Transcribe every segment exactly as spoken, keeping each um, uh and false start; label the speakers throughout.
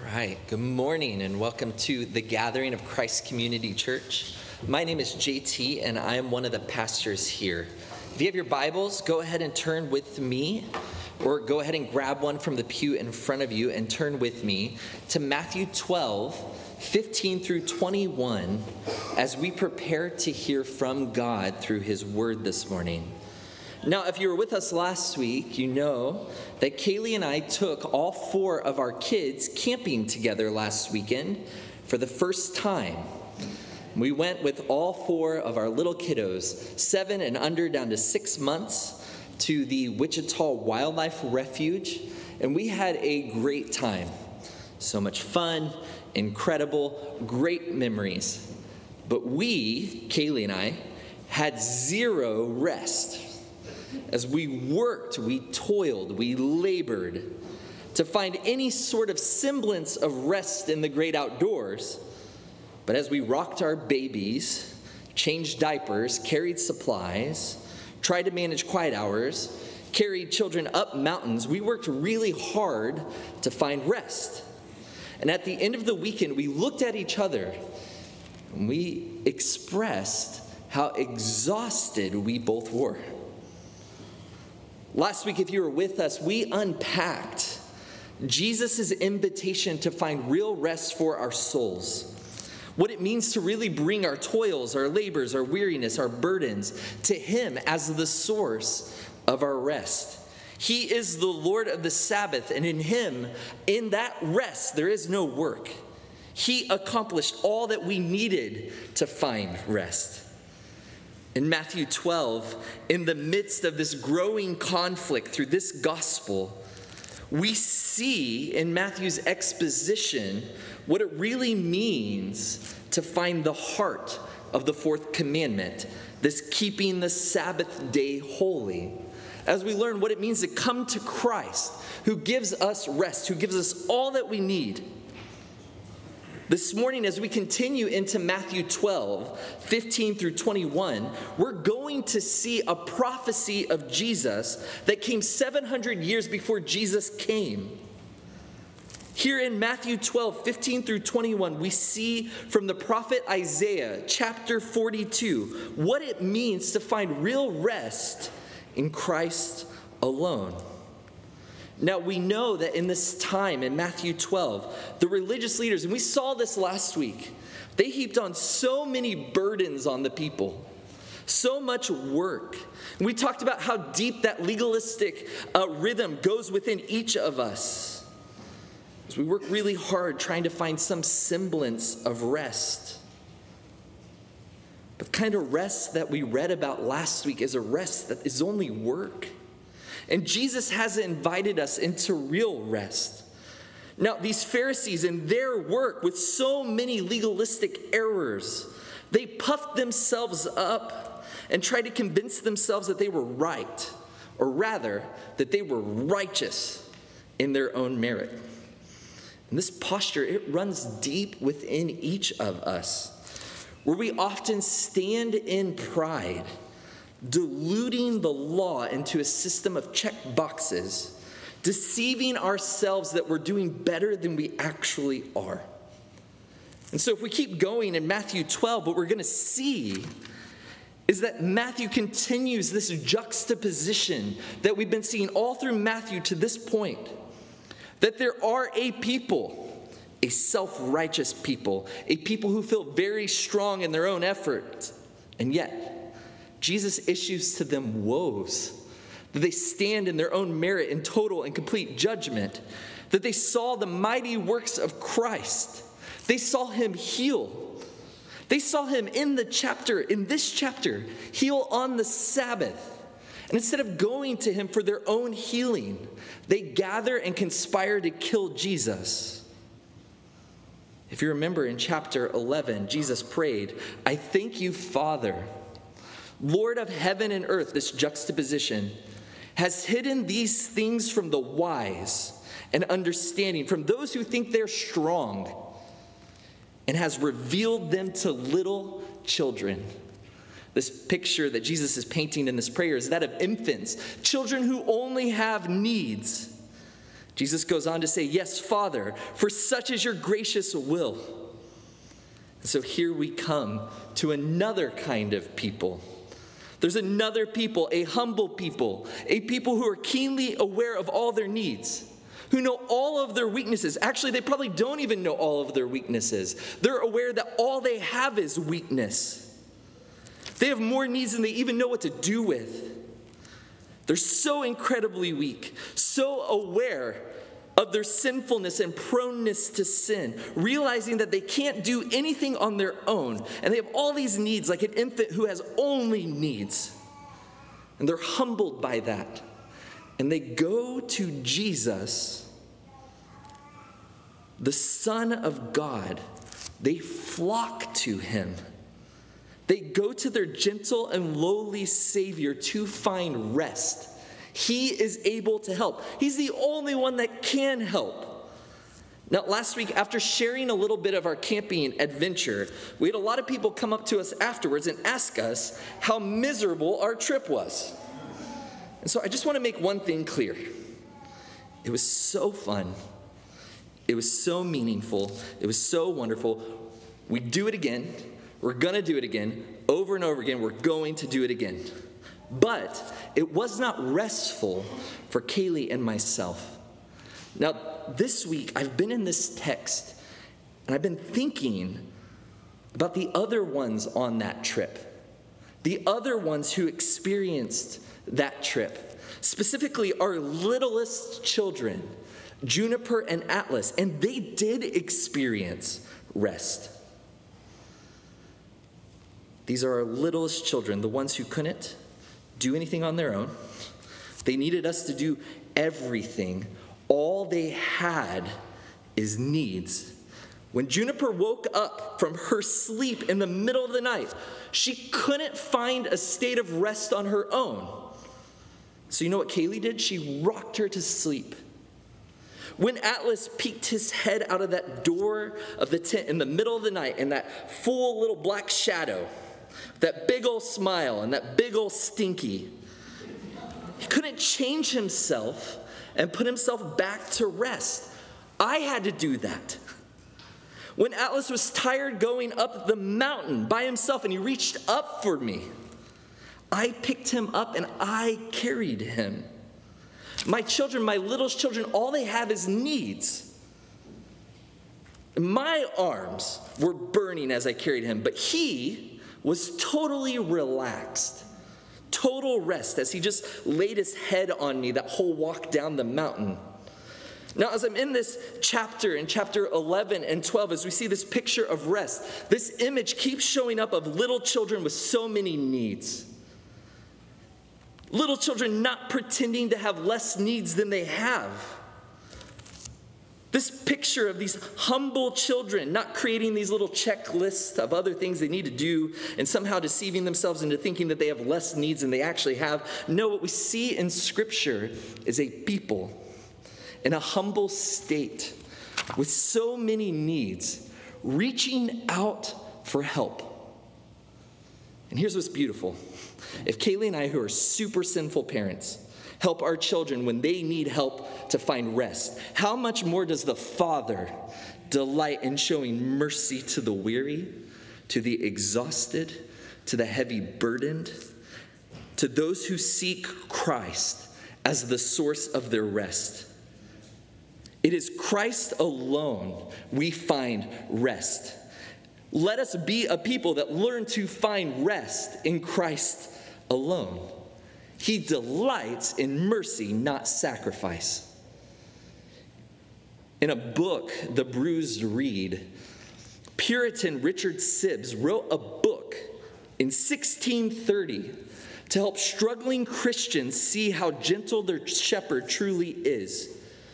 Speaker 1: right, good morning and welcome to the gathering of Christ Community Church. My name is J T and I am one of the pastors here. If you have your Bibles, go ahead and turn with me, or go ahead and grab one from the pew in front of you and turn with me to Matthew twelve, fifteen through twenty-one, as we prepare to hear from God through his word this morning. Now, if you were with us last week, you know that Kaylee and I took all four of our kids camping together last weekend for the first time. We went with all four of our little kiddos, seven and under down to six months, to the Wichita Wildlife Refuge, and we had a great time. So much fun, incredible, great memories. But we, Kaylee and I, had zero rest. As we worked, we toiled, we labored to find any sort of semblance of rest in the great outdoors. But as we rocked our babies, changed diapers, carried supplies, tried to manage quiet hours, carried children up mountains, we worked really hard to find rest. And at the end of the weekend, we looked at each other and we expressed how exhausted we both were. Last week, if you were with us, we unpacked Jesus' invitation to find real rest for our souls. What it means to really bring our toils, our labors, our weariness, our burdens to him as the source of our rest. He is the Lord of the Sabbath, and in him, in that rest, there is no work. He accomplished all that we needed to find rest. In Matthew twelve, in the midst of this growing conflict through this gospel, we see in Matthew's exposition what it really means to find the heart of the fourth commandment, this keeping the Sabbath day holy, as we learn what it means to come to Christ, who gives us rest, who gives us all that we need. This morning, as we continue into Matthew twelve, fifteen through twenty-one, we're going to see a prophecy of Jesus that came seven hundred years before Jesus came. Here in Matthew twelve, fifteen through twenty-one, we see from the prophet Isaiah, chapter forty-two, what it means to find real rest in Christ alone. Now, we know that in this time, in Matthew twelve, the religious leaders, and we saw this last week, they heaped on so many burdens on the people, so much work. And we talked about how deep that legalistic uh, rhythm goes within each of us, as we work really hard trying to find some semblance of rest. But the kind of rest that we read about last week is a rest that is only work. And Jesus has invited us into real rest. Now, these Pharisees in their work with so many legalistic errors, they puffed themselves up and tried to convince themselves that they were right, or rather, that they were righteous in their own merit. And this posture, it runs deep within each of us, where we often stand in pride, diluting the law into a system of check boxes, deceiving ourselves that we're doing better than we actually are. And so if we keep going in Matthew twelve, what we're going to see is that Matthew continues this juxtaposition that we've been seeing all through Matthew to this point, that there are a people, a self-righteous people, a people who feel very strong in their own efforts, and yet Jesus issues to them woes, that they stand in their own merit in total and complete judgment, that they saw the mighty works of Christ. They saw him heal. They saw him in the chapter, in this chapter, heal on the Sabbath. And instead of going to him for their own healing, they gather and conspire to kill Jesus. If you remember in chapter eleven, Jesus prayed, "I thank you, Father, Lord of heaven and earth," this juxtaposition, "has hidden these things from the wise and understanding, from those who think they're strong, and has revealed them to little children." This picture that Jesus is painting in this prayer is that of infants, children who only have needs. Jesus goes on to say, yes, Father, for such is your gracious will. And so here we come to another kind of people. There's another people, a humble people, a people who are keenly aware of all their needs, who know all of their weaknesses. Actually, they probably don't even know all of their weaknesses. They're aware that all they have is weakness. They have more needs than they even know what to do with. They're so incredibly weak, so aware of their sinfulness and proneness to sin, realizing that they can't do anything on their own, and they have all these needs like an infant who has only needs. And they're humbled by that. And they go to Jesus, the Son of God. They flock to him. They go to their gentle and lowly Savior to find rest. He is able to help. He's the only one that can help. Now, last week, after sharing a little bit of our camping adventure, we had a lot of people come up to us afterwards and ask us how miserable our trip was. And so I just want to make one thing clear. It was so fun. It was so meaningful. It was so wonderful. We do it again. We're going to do it again, over and over again. We're going to do it again. But it was not restful for Kaylee and myself. Now, this week, I've been in this text, and I've been thinking about the other ones on that trip, the other ones who experienced that trip, specifically our littlest children, Juniper and Atlas, and they did experience rest. These are our littlest children, the ones who couldn't do anything on their own. They needed us to do everything. All they had is needs. When Juniper woke up from her sleep in the middle of the night, she couldn't find a state of rest on her own. So you know what Kaylee did? She rocked her to sleep. When Atlas peeked his head out of that door of the tent in the middle of the night in that full little black shadow, that big old smile and that big old stinky, he couldn't change himself and put himself back to rest. I had to do that. When Atlas was tired going up the mountain by himself and he reached up for me, I picked him up and I carried him. My children, my littlest children, all they have is needs. My arms were burning as I carried him, but he was totally relaxed, total rest as he just laid his head on me that whole walk down the mountain. Now, as I'm in this chapter, in chapter eleven and twelve, as we see this picture of rest, this image keeps showing up of little children with so many needs. Little children not pretending to have less needs than they have. This picture of these humble children not creating these little checklists of other things they need to do and somehow deceiving themselves into thinking that they have less needs than they actually have. No, what we see in Scripture is a people in a humble state with so many needs reaching out for help. And here's what's beautiful. If Kaylee and I, who are super sinful parents, help our children when they need help to find rest, how much more does the Father delight in showing mercy to the weary, to the exhausted, to the heavy burdened, to those who seek Christ as the source of their rest? It is Christ alone we find rest. Let us be a people that learn to find rest in Christ alone. He delights in mercy, not sacrifice. In a book, The Bruised Reed, Puritan Richard Sibbes wrote a book in sixteen thirty to help struggling Christians see how gentle their shepherd truly is.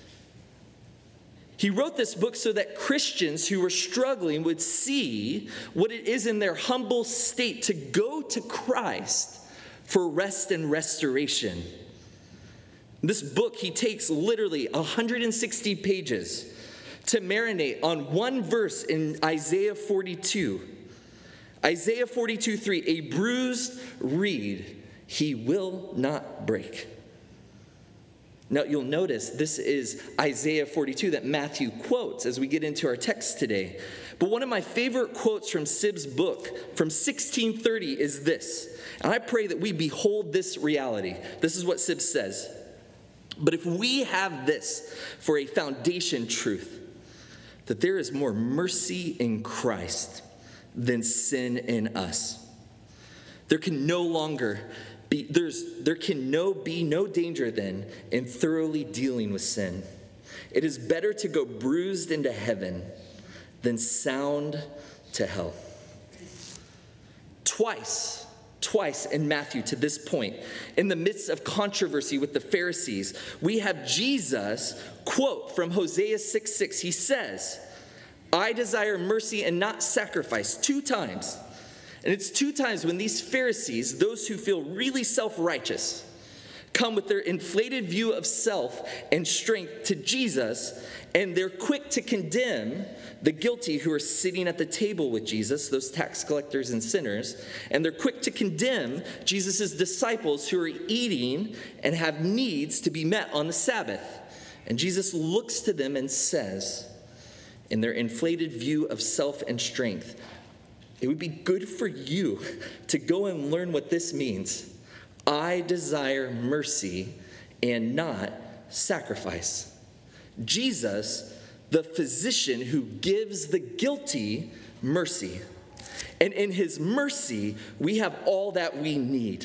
Speaker 1: He wrote this book so that Christians who were struggling would see what it is in their humble state to go to Christ for rest and restoration. This book, he takes literally one hundred sixty pages to marinate on one verse in Isaiah forty-two. Isaiah forty-two three, a bruised reed he will not break. Now, you'll notice this is Isaiah forty-two that Matthew quotes as we get into our text today. But one of my favorite quotes from Sibb's book from sixteen thirty is this. And I pray that we behold this reality. This is what Sibb says. But if we have this for a foundation truth, that there is more mercy in Christ than sin in us. There can no longer be, there's, there can no be no danger then in thoroughly dealing with sin. It is better to go bruised into heaven than sound to hell. Twice, twice in Matthew to this point, in the midst of controversy with the Pharisees, we have Jesus quote from Hosea six six. He says, I desire mercy and not sacrifice, two times. And it's two times when these Pharisees, those who feel really self-righteous, come with their inflated view of self and strength to Jesus, and they're quick to condemn the guilty who are sitting at the table with Jesus, those tax collectors and sinners, and they're quick to condemn Jesus' disciples who are eating and have needs to be met on the Sabbath. And Jesus looks to them and says, in their inflated view of self and strength, it would be good for you to go and learn what this means. I desire mercy and not sacrifice. Jesus, the physician who gives the guilty mercy. And in his mercy, we have all that we need.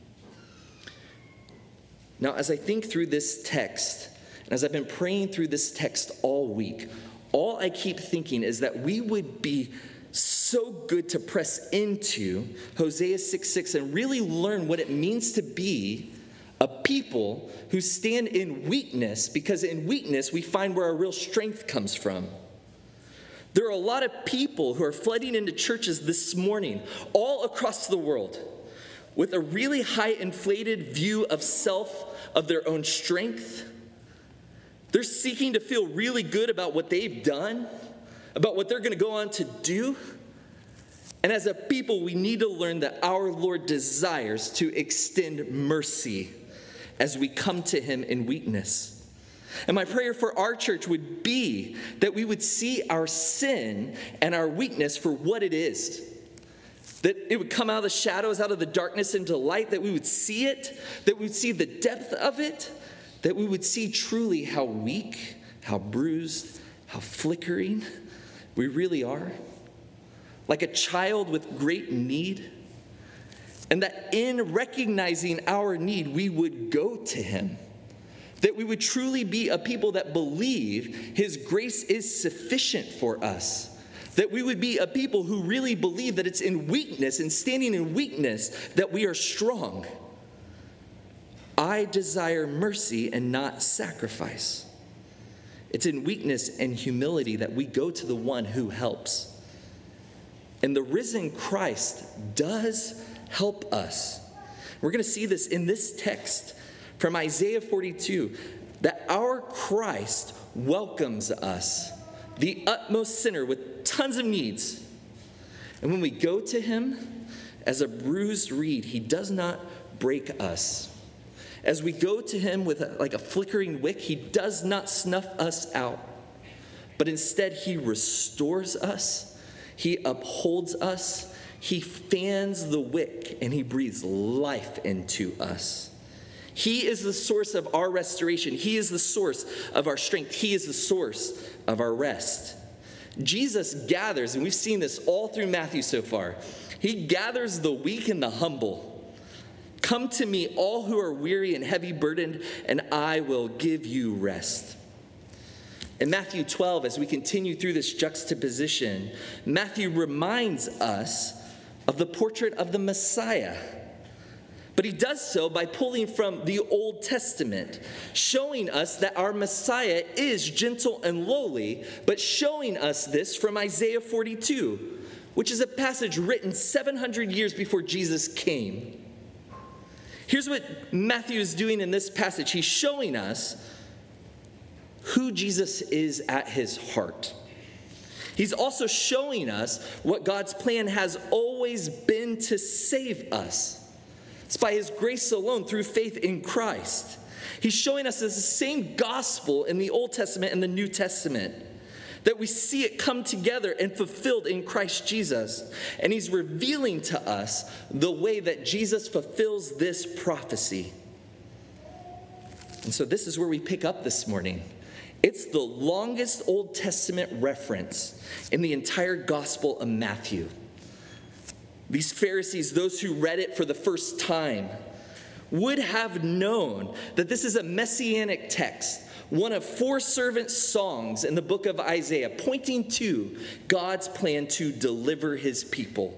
Speaker 1: Now, as I think through this text, and as I've been praying through this text all week, all I keep thinking is that we would be so good to press into Hosea six six and really learn what it means to be a people who stand in weakness, because in weakness we find where our real strength comes from. There are a lot of people who are flooding into churches this morning all across the world with a really high inflated view of self, of their own strength. They're seeking to feel really good about what they've done, about what they're going to go on to do. And as a people, we need to learn that our Lord desires to extend mercy as we come to him in weakness. And my prayer for our church would be that we would see our sin and our weakness for what it is. That it would come out of the shadows, out of the darkness into light, that we would see it, that we would see the depth of it, that we would see truly how weak, how bruised, how flickering we really are, like a child with great need, and that in recognizing our need, we would go to him, that we would truly be a people that believe his grace is sufficient for us, that we would be a people who really believe that it's in weakness and standing in weakness that we are strong. I desire mercy and not sacrifice. It's in weakness and humility that we go to the one who helps. And the risen Christ does help us. We're going to see this in this text from Isaiah forty-two, that our Christ welcomes us, the utmost sinner with tons of needs. And when we go to him as a bruised reed, he does not break us. As we go to him with a, like a flickering wick, he does not snuff us out, but instead he restores us, he upholds us, he fans the wick, and he breathes life into us. He is the source of our restoration. He is the source of our strength. He is the source of our rest. Jesus gathers, and we've seen this all through Matthew so far, he gathers the weak and the humble. Come to me, all who are weary and heavy burdened, and I will give you rest. In Matthew twelve, as we continue through this juxtaposition, Matthew reminds us of the portrait of the Messiah. But he does so by pulling from the Old Testament, showing us that our Messiah is gentle and lowly, but showing us this from Isaiah forty-two, which is a passage written seven hundred years before Jesus came. Here's what Matthew is doing in this passage. He's showing us who Jesus is at his heart. He's also showing us what God's plan has always been to save us. It's by his grace alone, through faith in Christ. He's showing us this same gospel in the Old Testament and the New Testament, that we see it come together and fulfilled in Christ Jesus. And he's revealing to us the way that Jesus fulfills this prophecy. And so this is where we pick up this morning. It's the longest Old Testament reference in the entire Gospel of Matthew. These Pharisees, those who read it for the first time, would have known that this is a messianic text, one of four servant songs in the book of Isaiah, pointing to God's plan to deliver his people.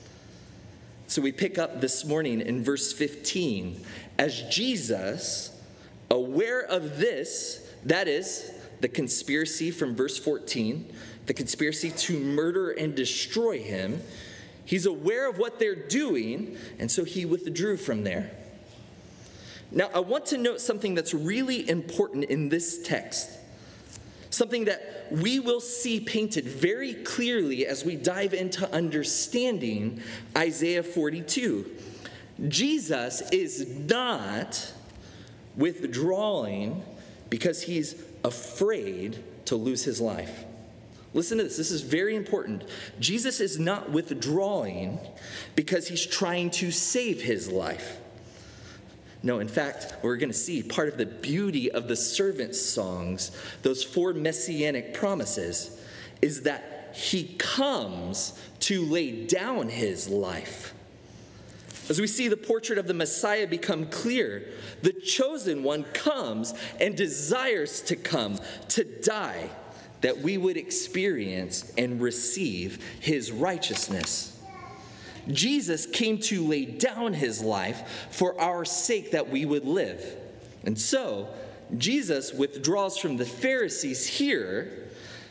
Speaker 1: So we pick up this morning in verse fifteen, as Jesus, aware of this, that is, the conspiracy from verse fourteen, the conspiracy to murder and destroy him, he's aware of what they're doing, and so he withdrew from there. Now, I want to note something that's really important in this text, something that we will see painted very clearly as we dive into understanding Isaiah forty-two. Jesus is not withdrawing because he's afraid to lose his life. Listen to this. This is very important. Jesus is not withdrawing because he's trying to save his life. No, in fact, we're going to see part of the beauty of the servant songs, those four messianic promises, is that he comes to lay down his life. As we see the portrait of the Messiah become clear, the chosen one comes and desires to come to die, that we would experience and receive his righteousness. Jesus came to lay down his life for our sake that we would live. And so, Jesus withdraws from the Pharisees here,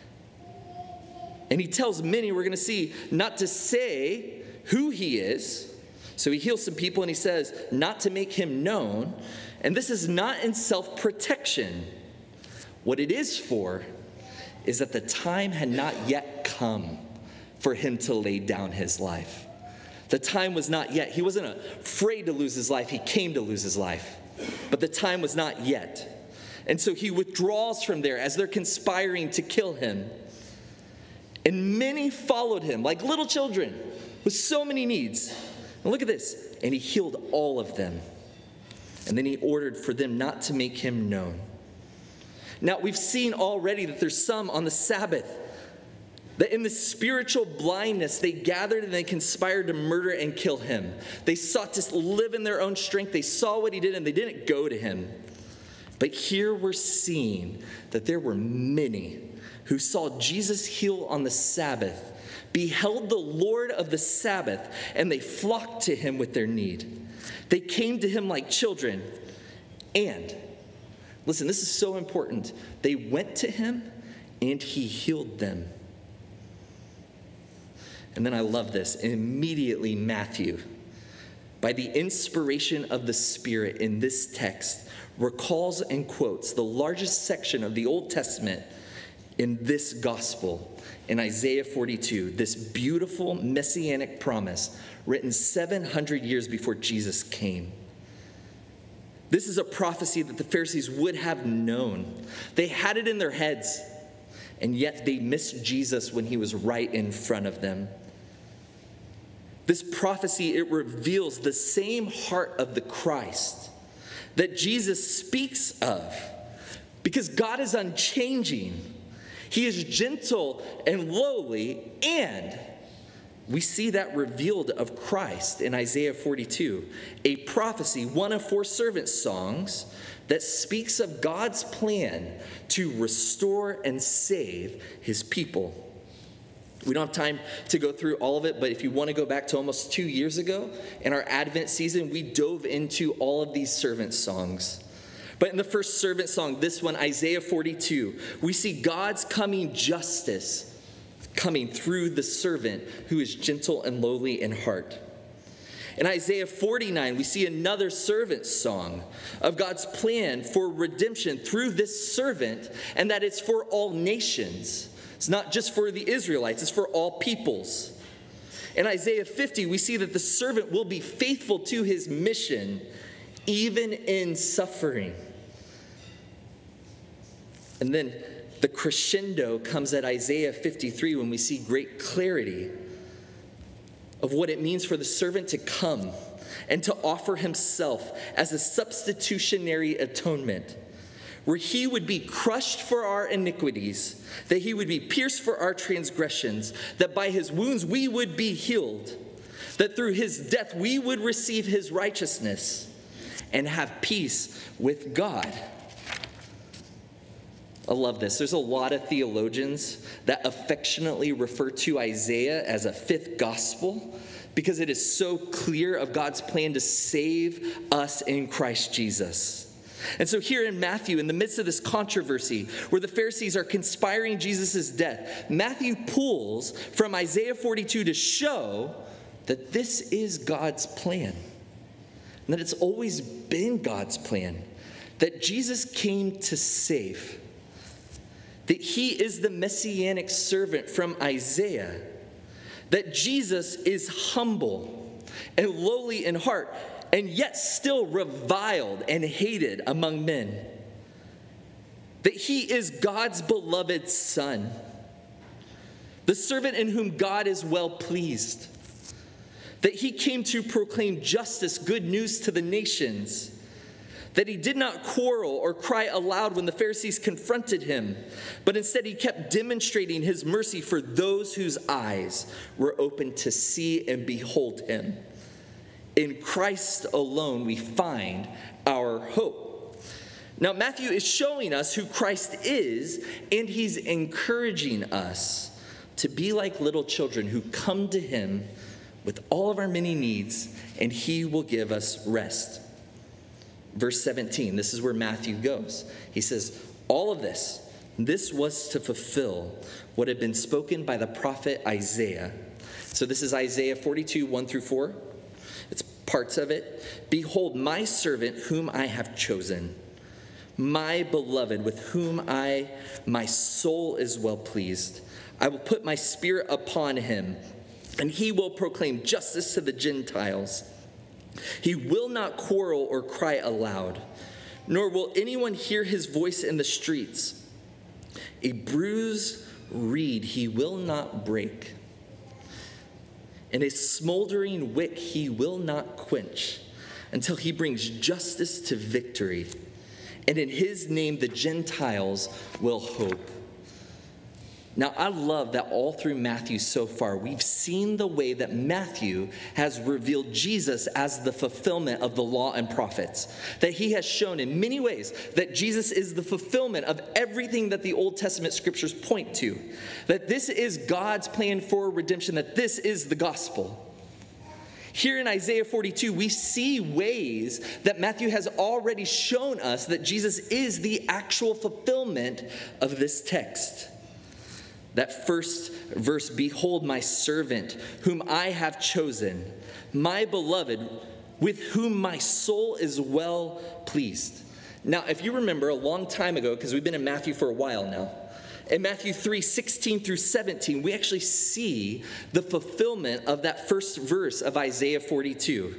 Speaker 1: and he tells many, we're going to see, not to say who he is. So he heals some people and he says not to make him known. And this is not in self-protection. What it is for is that the time had not yet come for him to lay down his life. The time was not yet. He wasn't afraid to lose his life. He came to lose his life. But the time was not yet. And so he withdraws from there as they're conspiring to kill him. And many followed him like little children with so many needs. And look at this. And he healed all of them. And then he ordered for them not to make him known. Now, we've seen already that there's some on the Sabbath that in the spiritual blindness, they gathered and they conspired to murder and kill him. They sought to live in their own strength. They saw what he did and they didn't go to him. But here we're seeing that there were many who saw Jesus heal on the Sabbath, beheld the Lord of the Sabbath, and they flocked to him with their need. They came to him like children. And, listen, this is so important. They went to him and he healed them. And then I love this. Immediately, Matthew, by the inspiration of the Spirit in this text, recalls and quotes the largest section of the Old Testament in this gospel, in Isaiah forty-two, this beautiful messianic promise written seven hundred years before Jesus came. This is a prophecy that the Pharisees would have known. They had it in their heads, and yet they missed Jesus when he was right in front of them. This prophecy, it reveals the same heart of the Christ that Jesus speaks of, because God is unchanging. He is gentle and lowly, and we see that revealed of Christ in Isaiah forty-two, a prophecy, one of four servant songs that speaks of God's plan to restore and save his people. We don't have time to go through all of it, but if you want to go back to almost two years ago, in our Advent season, we dove into all of these servant songs. But in the first servant song, this one, Isaiah forty-two, we see God's coming justice coming through the servant who is gentle and lowly in heart. In Isaiah forty-nine, we see another servant song of God's plan for redemption through this servant, and that it's for all nations. It's not just for the Israelites, it's for all peoples. In Isaiah fifty, we see that the servant will be faithful to his mission, even in suffering. And then the crescendo comes at Isaiah fifty-three when we see great clarity of what it means for the servant to come and to offer himself as a substitutionary atonement, where he would be crushed for our iniquities, that he would be pierced for our transgressions, that by his wounds we would be healed, that through his death we would receive his righteousness and have peace with God. I love this. There's a lot of theologians that affectionately refer to Isaiah as a fifth gospel because it is so clear of God's plan to save us in Christ Jesus. And so here in Matthew, in the midst of this controversy where the Pharisees are conspiring Jesus' death, Matthew pulls from Isaiah forty-two to show that this is God's plan, and that it's always been God's plan, that Jesus came to save, that he is the messianic servant from Isaiah, that Jesus is humble and lowly in heart, and yet still reviled and hated among men, that he is God's beloved Son, the servant in whom God is well pleased, that he came to proclaim justice, good news to the nations, that he did not quarrel or cry aloud when the Pharisees confronted him, but instead he kept demonstrating his mercy for those whose eyes were open to see and behold him. In Christ alone we find our hope. Now, Matthew is showing us who Christ is, and he's encouraging us to be like little children who come to him with all of our many needs, and he will give us rest. Verse seventeen, this is where Matthew goes. He says, all of this, this was to fulfill what had been spoken by the prophet Isaiah. So this is Isaiah forty-two, one through four. It's parts of it. Behold, my servant whom I have chosen, my beloved with whom I, my soul is well pleased. I will put my spirit upon him, and he will proclaim justice to the Gentiles. He will not quarrel or cry aloud, nor will anyone hear his voice in the streets. A bruised reed he will not break, and a smoldering wick he will not quench, until he brings justice to victory. And in his name the Gentiles will hope. Now, I love that all through Matthew so far, we've seen the way that Matthew has revealed Jesus as the fulfillment of the law and prophets. That he has shown in many ways that Jesus is the fulfillment of everything that the Old Testament scriptures point to. That this is God's plan for redemption, that this is the gospel. Here in Isaiah forty-two, we see ways that Matthew has already shown us that Jesus is the actual fulfillment of this text. That first verse, behold my servant, whom I have chosen, my beloved, with whom my soul is well pleased. Now, if you remember a long time ago, because we've been in Matthew for a while now, in Matthew three, sixteen through seventeen, we actually see the fulfillment of that first verse of Isaiah forty-two.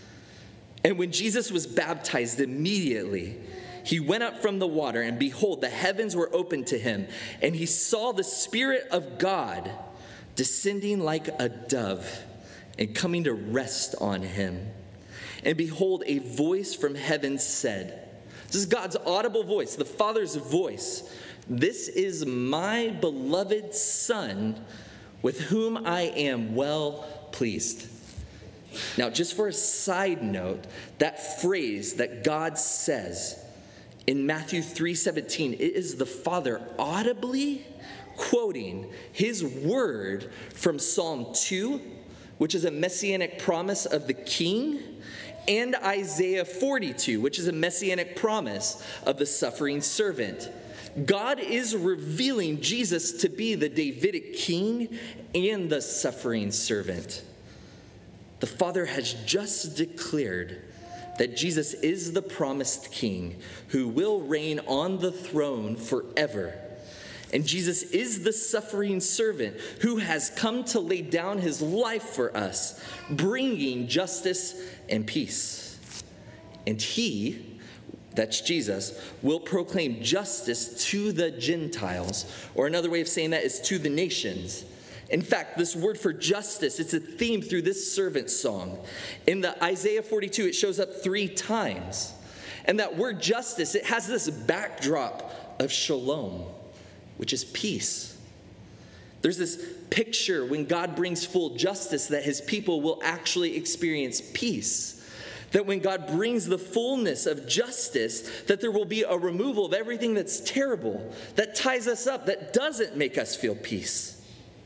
Speaker 1: And when Jesus was baptized, immediately he went up from the water, and behold, the heavens were opened to him, and he saw the Spirit of God descending like a dove and coming to rest on him. And behold, a voice from heaven said, this is God's audible voice, the Father's voice, this is my beloved Son, with whom I am well pleased. Now, just for a side note, that phrase that God says in Matthew three seventeen, it is the Father audibly quoting his word from Psalm two, which is a messianic promise of the king, and Isaiah forty-two, which is a messianic promise of the suffering servant. God is revealing Jesus to be the Davidic king and the suffering servant. The Father has just declared that Jesus is the promised king who will reign on the throne forever. And Jesus is the suffering servant who has come to lay down his life for us, bringing justice and peace. And he that's Jesus, will proclaim justice to the Gentiles. Or another way of saying that is to the nations. In fact, this word for justice, it's a theme through this servant song. In the Isaiah forty-two, it shows up three times. And that word justice, it has this backdrop of shalom, which is peace. There's this picture when God brings full justice that his people will actually experience peace. That when God brings the fullness of justice, that there will be a removal of everything that's terrible, that ties us up, that doesn't make us feel peace.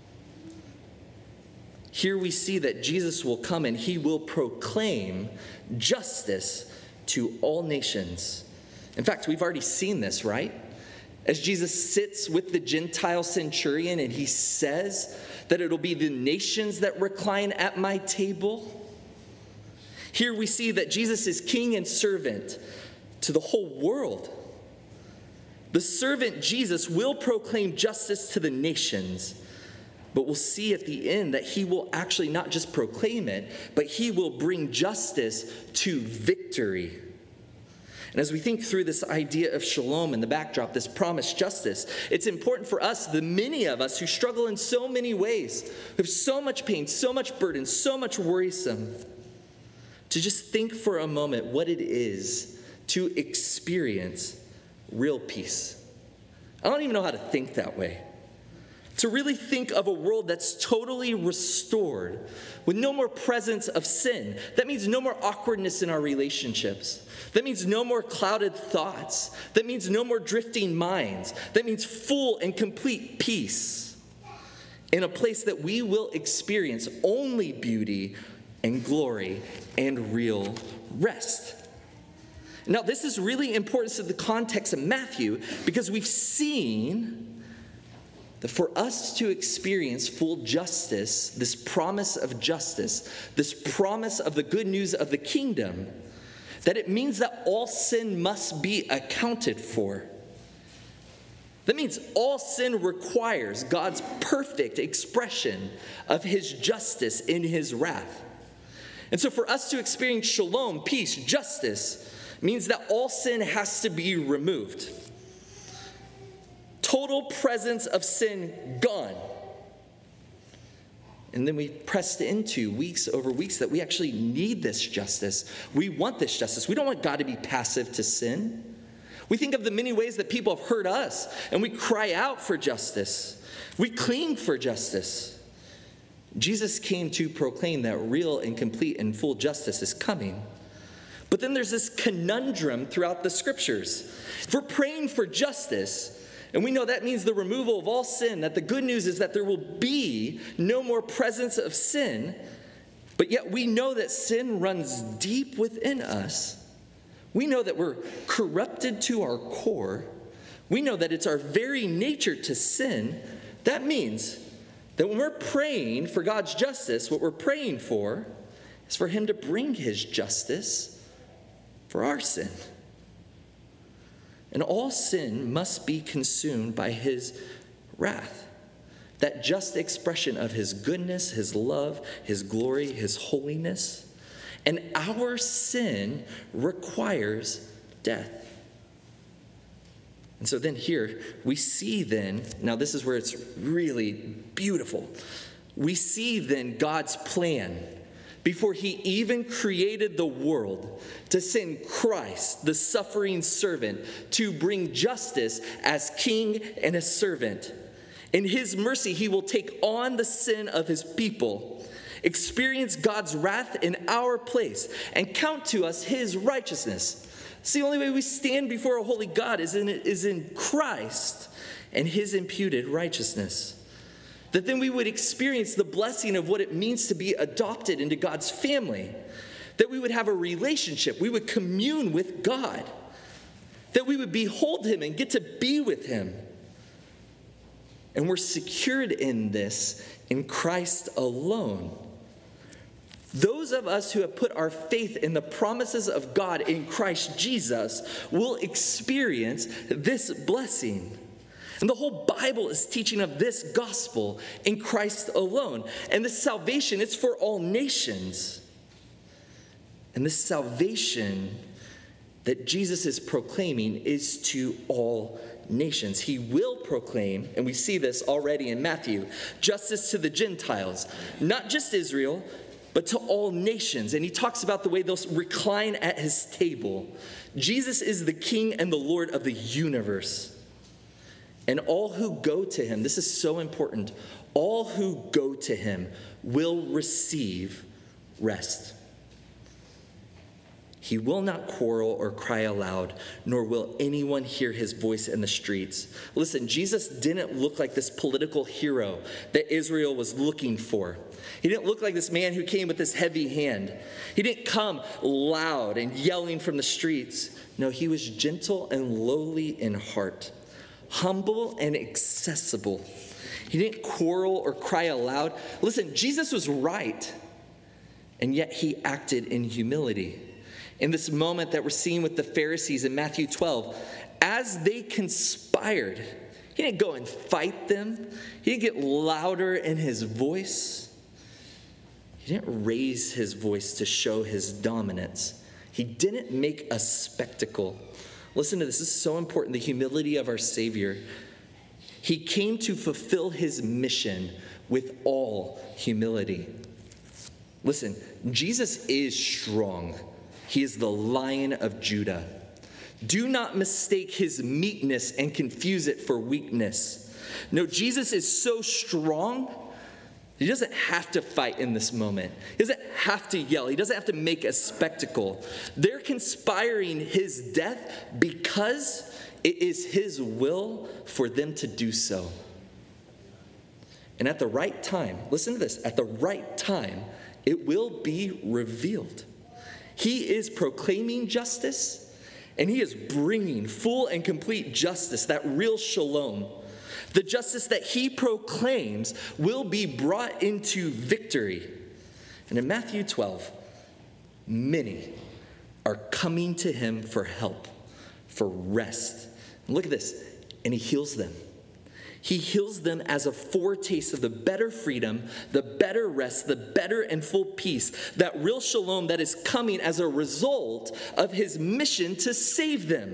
Speaker 1: Here we see that Jesus will come and he will proclaim justice to all nations. In fact, we've already seen this, right? As Jesus sits with the Gentile centurion and he says that it'll be the nations that recline at my table. Here we see that Jesus is king and servant to the whole world. The servant Jesus will proclaim justice to the nations, but we'll see at the end that he will actually not just proclaim it, but he will bring justice to victory. And as we think through this idea of shalom and the backdrop, this promised justice, it's important for us, the many of us who struggle in so many ways, who have so much pain, so much burden, so much worrisome, to just think for a moment what it is to experience real peace. I don't even know how to think that way. To really think of a world that's totally restored with no more presence of sin. That means no more awkwardness in our relationships. That means no more clouded thoughts. That means no more drifting minds. That means full and complete peace in a place that we will experience only beauty and glory and real rest. Now, this is really important to the context of Matthew because we've seen that for us to experience full justice, this promise of justice, this promise of the good news of the kingdom, that it means that all sin must be accounted for. That means all sin requires God's perfect expression of his justice in his wrath. And so for us to experience shalom, peace, justice, means that all sin has to be removed. Total presence of sin gone. And then we pressed into weeks over weeks that we actually need this justice. We want this justice. We don't want God to be passive to sin. We think of the many ways that people have hurt us, and we cry out for justice. We cling for justice. Jesus came to proclaim that real and complete and full justice is coming. But then there's this conundrum throughout the scriptures. If we're praying for justice, and we know that means the removal of all sin, that the good news is that there will be no more presence of sin, but yet we know that sin runs deep within us. We know that we're corrupted to our core. We know that it's our very nature to sin. That means that when we're praying for God's justice, what we're praying for is for him to bring his justice for our sin. And all sin must be consumed by his wrath. That just expression of his goodness, his love, his glory, his holiness. And our sin requires death. And so then here, we see then, now this is where it's really beautiful. We see then God's plan before he even created the world to send Christ, the suffering servant, to bring justice as king and as servant. In his mercy, he will take on the sin of his people, experience God's wrath in our place, and count to us his righteousness. It's the only way we stand before a holy God is in, is in Christ and his imputed righteousness. That then we would experience the blessing of what it means to be adopted into God's family. That we would have a relationship. We would commune with God. That we would behold him and get to be with him. And we're secured in this in Christ alone. Those of us who have put our faith in the promises of God in Christ Jesus will experience this blessing. And the whole Bible is teaching of this gospel in Christ alone. And this salvation, it's for all nations. And this salvation that Jesus is proclaiming is to all nations. He will proclaim, and we see this already in Matthew, justice to the Gentiles, not just Israel, but to all nations. And he talks about the way they'll recline at his table. Jesus is the King and the Lord of the universe. And all who go to him, this is so important, all who go to him will receive rest. He will not quarrel or cry aloud, nor will anyone hear his voice in the streets. Listen, Jesus didn't look like this political hero that Israel was looking for. He didn't look like this man who came with this heavy hand. He didn't come loud and yelling from the streets. No, he was gentle and lowly in heart, humble and accessible. He didn't quarrel or cry aloud. Listen, Jesus was right, and yet he acted in humility. In this moment that we're seeing with the Pharisees in Matthew twelve, as they conspired, he didn't go and fight them. He didn't get louder in his voice. He didn't raise his voice to show his dominance. He didn't make a spectacle. Listen to this. This is so important, the humility of our Savior. He came to fulfill his mission with all humility. Listen, Jesus is strong. He is the Lion of Judah. Do not mistake his meekness and confuse it for weakness. No, Jesus is so strong, he doesn't have to fight in this moment. He doesn't have to yell. He doesn't have to make a spectacle. They're conspiring his death because it is his will for them to do so. And at the right time, listen to this, at the right time, it will be revealed. He is proclaiming justice, and he is bringing full and complete justice, that real shalom. The justice that he proclaims will be brought into victory. And in Matthew twelve, many are coming to him for help, for rest. And look at this, and he heals them. He heals them as a foretaste of the better freedom, the better rest, the better and full peace, that real shalom that is coming as a result of his mission to save them.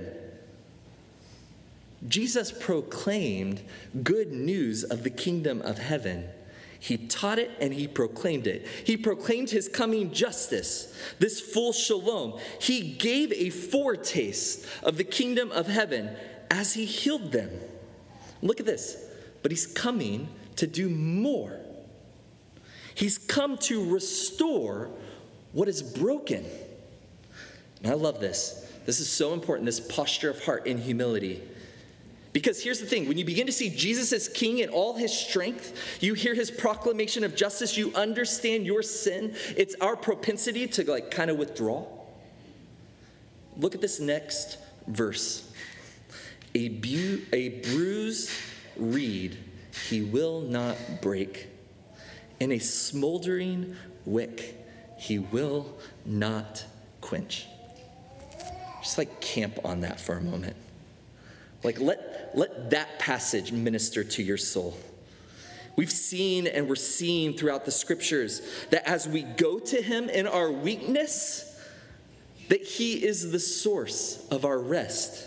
Speaker 1: Jesus proclaimed good news of the kingdom of heaven. He taught it and he proclaimed it. He proclaimed his coming justice, this full shalom. He gave a foretaste of the kingdom of heaven as he healed them. Look at this. But he's coming to do more. He's come to restore what is broken. And I love this. This is so important, this posture of heart in humility. Because here's the thing, when you begin to see Jesus as king in all his strength, you hear his proclamation of justice, you understand your sin. It's our propensity to like kind of withdraw. Look at this next verse. A, bu- a bruised reed he will not break, and a smoldering wick he will not quench. Just like camp on that for a moment. Like let, let that passage minister to your soul. We've seen and we're seeing throughout the scriptures that as we go to him in our weakness, that he is the source of our rest.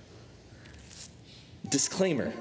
Speaker 1: Disclaimer,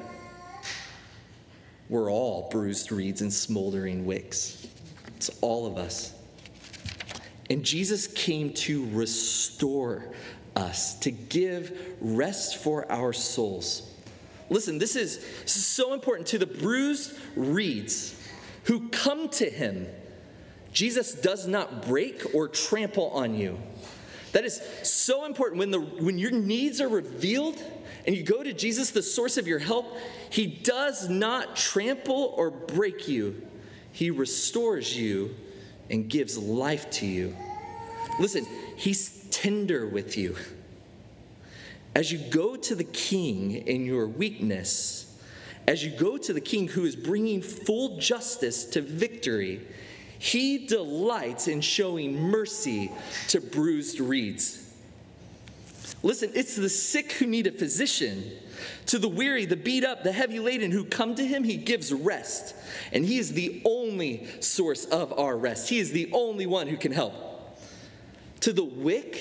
Speaker 1: we're all bruised reeds and smoldering wicks. It's all of us. And Jesus came to restore us, to give rest for our souls. Listen, this is, this is so important to the bruised reeds who come to him. Jesus does not break or trample on you. That is so important. When, the, when your needs are revealed and you go to Jesus, the source of your help, he does not trample or break you. He restores you and gives life to you. Listen, he's tender with you. As you go to the king in your weakness, as you go to the king who is bringing full justice to victory, he delights in showing mercy to bruised reeds. Listen, it's the sick who need a physician. To the weary, the beat up, the heavy laden who come to him, he gives rest. And he is the only source of our rest. He is the only one who can help. To the wick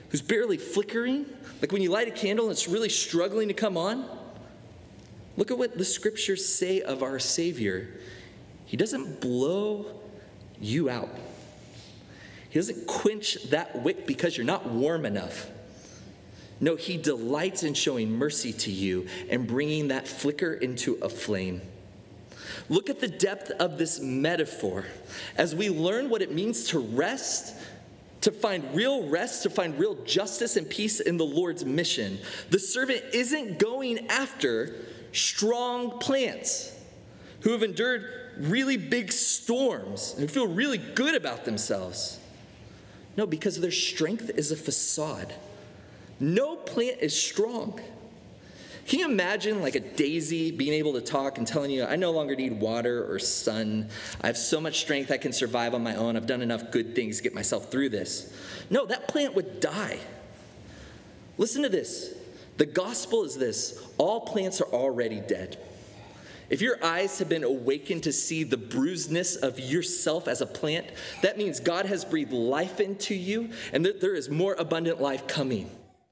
Speaker 1: who's barely flickering, like when you light a candle and it's really struggling to come on. Look at what the scriptures say of our Savior. He doesn't blow you out. He doesn't quench that wick because you're not warm enough. No, he delights in showing mercy to you and bringing that flicker into a flame. Look at the depth of this metaphor as we learn what it means to rest, to find real rest, to find real justice and peace in the Lord's mission. The servant isn't going after strong plants who have endured really big storms and feel really good about themselves. No, because their strength is a facade. No plant is strong. Can you imagine like a daisy being able to talk and telling you, I no longer need water or sun. I have so much strength I can survive on my own. I've done enough good things to get myself through this. No, that plant would die. Listen to this. The gospel is this. All plants are already dead. If your eyes have been awakened to see the bruisedness of yourself as a plant, that means God has breathed life into you and that there is more abundant life coming.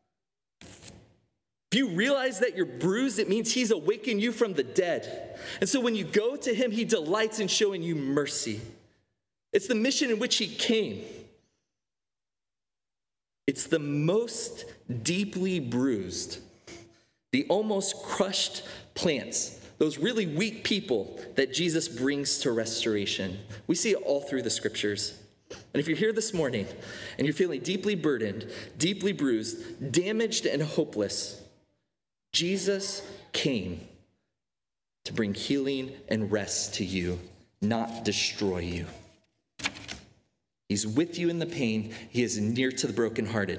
Speaker 1: If you realize that you're bruised, it means he's awakened you from the dead. And so when you go to him, he delights in showing you mercy. It's the mission in which he came. It's the most deeply bruised, the almost crushed plants, those really weak people that Jesus brings to restoration. We see it all through the scriptures. And if you're here this morning and you're feeling deeply burdened, deeply bruised, damaged, and hopeless, Jesus came to bring healing and rest to you, not destroy you. He's with you in the pain. He is near to the brokenhearted.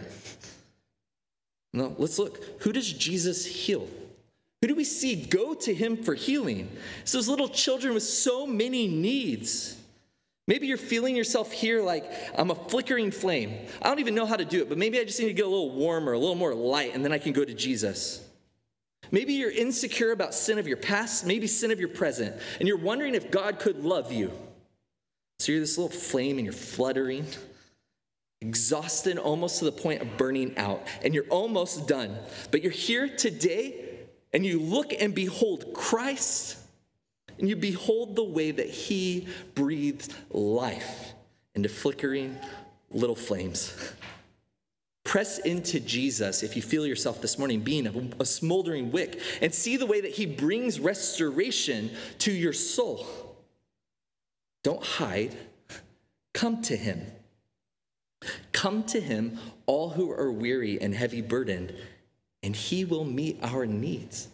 Speaker 1: Now, let's look. Who does Jesus heal? Who do we see go to him for healing? It's those little children with so many needs. Maybe you're feeling yourself here like, I'm a flickering flame. I don't even know how to do it, but maybe I just need to get a little warmer, a little more light, and then I can go to Jesus. Maybe you're insecure about sin of your past, maybe sin of your present, and you're wondering if God could love you. So you're this little flame and you're fluttering, exhausted almost to the point of burning out, and you're almost done. But you're here today, and you look and behold Christ, and you behold the way that he breathes life into flickering little flames. Press into Jesus if you feel yourself this morning being a, a smoldering wick, and see the way that he brings restoration to your soul. Don't hide. Come to him. Come to him, all who are weary and heavy burdened, and he will meet our needs.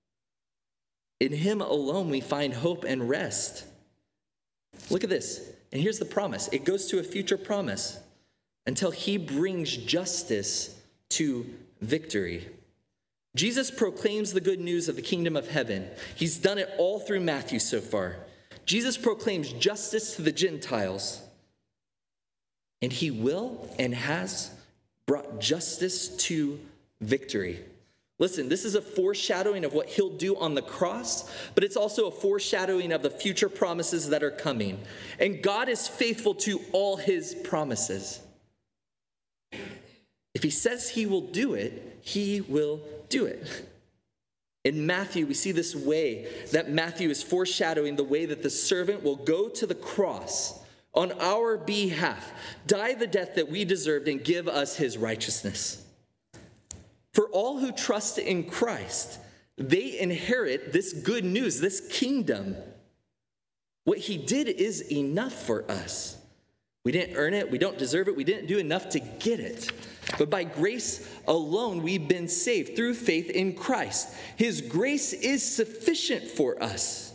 Speaker 1: In him alone we find hope and rest. Look at this. And here's the promise. It goes to a future promise. Until he brings justice to victory. Jesus proclaims the good news of the kingdom of heaven. He's done it all through Matthew so far. Jesus proclaims justice to the Gentiles. And he will and has brought justice to victory. Listen, this is a foreshadowing of what he'll do on the cross, but it's also a foreshadowing of the future promises that are coming. And God is faithful to all his promises. If he says he will do it, he will do it. In Matthew, we see this way that Matthew is foreshadowing the way that the servant will go to the cross on our behalf, die the death that we deserved, and give us his righteousness. For all who trust in Christ, they inherit this good news, this kingdom. What he did is enough for us. We didn't earn it. We don't deserve it. We didn't do enough to get it. But by grace alone, we've been saved through faith in Christ. His grace is sufficient for us.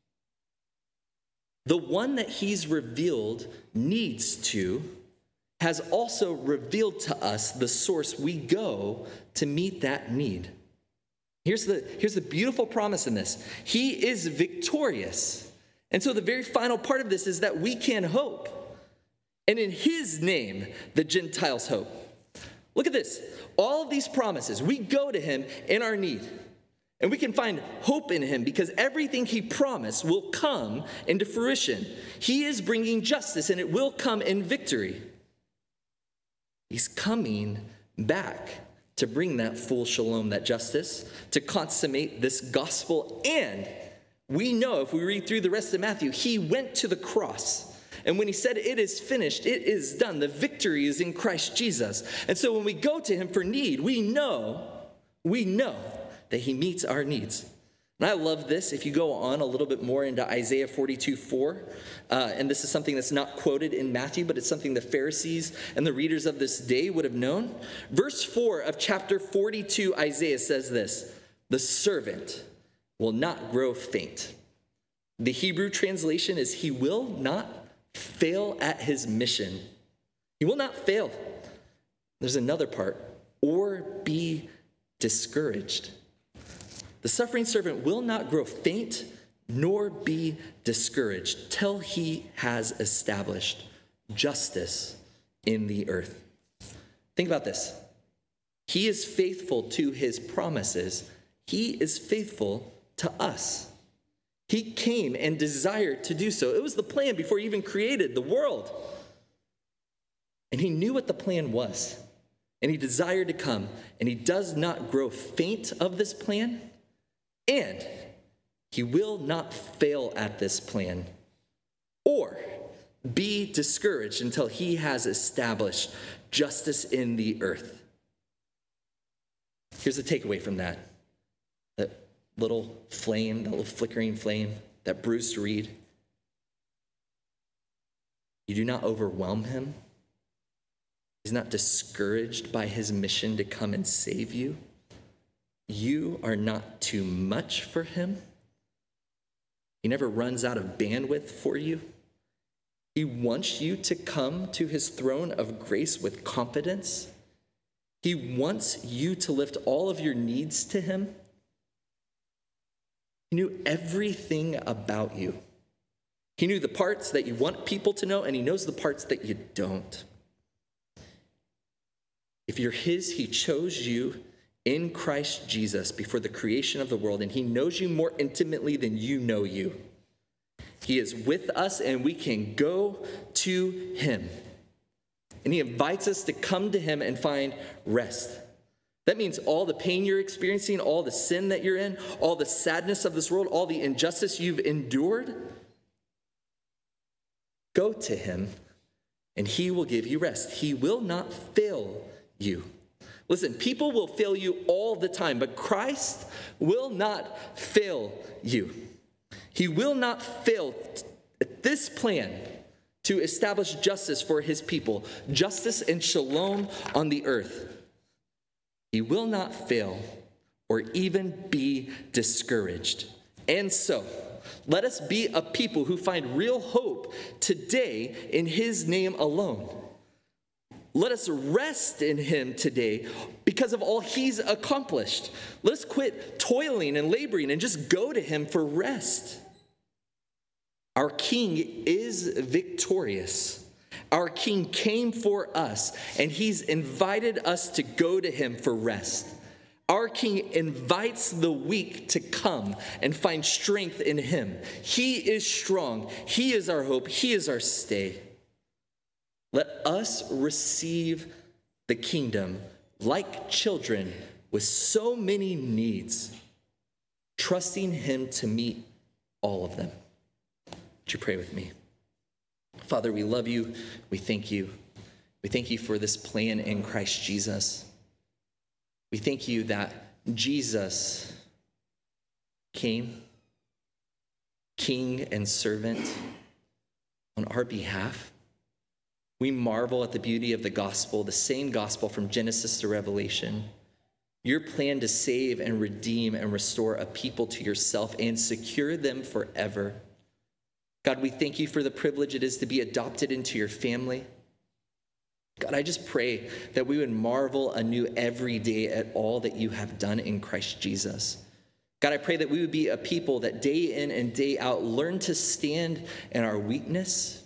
Speaker 1: The one that he's revealed needs to, has also revealed to us the source we go to meet that need. Here's the, here's the beautiful promise in this. He is victorious. And so the very final part of this is that we can hope. And in his name, the Gentiles hope. Look at this. All of these promises, we go to him in our need. And we can find hope in him because everything he promised will come into fruition. He is bringing justice and it will come in victory. He's coming back to bring that full shalom, that justice, to consummate this gospel. And we know, if we read through the rest of Matthew, he went to the cross. And when he said, it is finished, it is done, the victory is in Christ Jesus. And so when we go to him for need, we know, we know that he meets our needs. And I love this. If you go on a little bit more into Isaiah forty-two four, uh, and this is something that's not quoted in Matthew, but it's something the Pharisees and the readers of this day would have known. Verse four of chapter forty-two, Isaiah says this: the servant will not grow faint. The Hebrew translation is, he will not fail at his mission. He will not fail. There's another part, or be discouraged. The suffering servant will not grow faint nor be discouraged till he has established justice in the earth. Think about this. He is faithful to his promises. He is faithful to us. He came and desired to do so. It was the plan before he even created the world. And he knew what the plan was. And he desired to come. And he does not grow faint of this plan. And he will not fail at this plan or be discouraged until he has established justice in the earth. Here's the takeaway from that. That little flame, that little flickering flame, that bruised reed. You do not overwhelm him. He's not discouraged by his mission to come and save you. You are not too much for him. He never runs out of bandwidth for you. He wants you to come to his throne of grace with confidence. He wants you to lift all of your needs to him. He knew everything about you. He knew the parts that you want people to know, and he knows the parts that you don't. If you're his, he chose you in Christ Jesus before the creation of the world, and he knows you more intimately than you know you. He is with us, and we can go to him. And he invites us to come to him and find rest. That means all the pain you're experiencing, all the sin that you're in, all the sadness of this world, all the injustice you've endured, go to him, and he will give you rest. He will not fail you. Listen, people will fail you all the time, but Christ will not fail you. He will not fail this plan to establish justice for his people, justice and shalom on the earth. He will not fail or even be discouraged. And so, let us be a people who find real hope today in his name alone. Let us rest in him today because of all he's accomplished. Let us quit toiling and laboring and just go to him for rest. Our King is victorious. Our King came for us, and he's invited us to go to him for rest. Our King invites the weak to come and find strength in him. He is strong. He is our hope. He is our stay. Let us receive the kingdom like children with so many needs, trusting him to meet all of them. Would you pray with me? Father, we love you. We thank you. We thank you for this plan in Christ Jesus. We thank you that Jesus came, king and servant, on our behalf. We marvel at the beauty of the gospel, the same gospel from Genesis to Revelation. Your plan to save and redeem and restore a people to yourself and secure them forever. God, we thank you for the privilege it is to be adopted into your family. God, I just pray that we would marvel anew every day at all that you have done in Christ Jesus. God, I pray that we would be a people that day in and day out learn to stand in our weakness,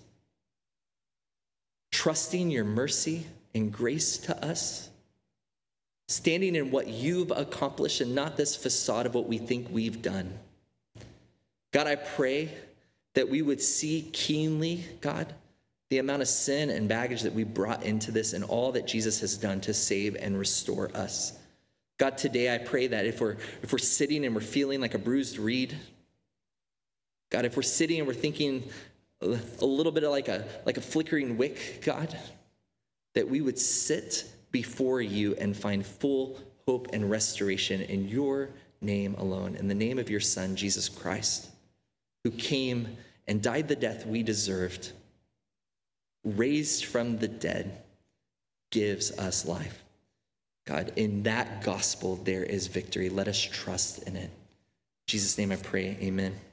Speaker 1: trusting your mercy and grace to us, standing in what you've accomplished and not this facade of what we think we've done. God, I pray that we would see keenly, God, the amount of sin and baggage that we brought into this and all that Jesus has done to save and restore us. God, today I pray that if we're if we're sitting and we're feeling like a bruised reed, God, if we're sitting and we're thinking a little bit like a like a flickering wick, God, that we would sit before you and find full hope and restoration in your name alone, in the name of your Son, Jesus Christ, who came and died the death we deserved, raised from the dead, gives us life. God, in that gospel there is victory. Let us trust in it. In Jesus' name I pray, amen.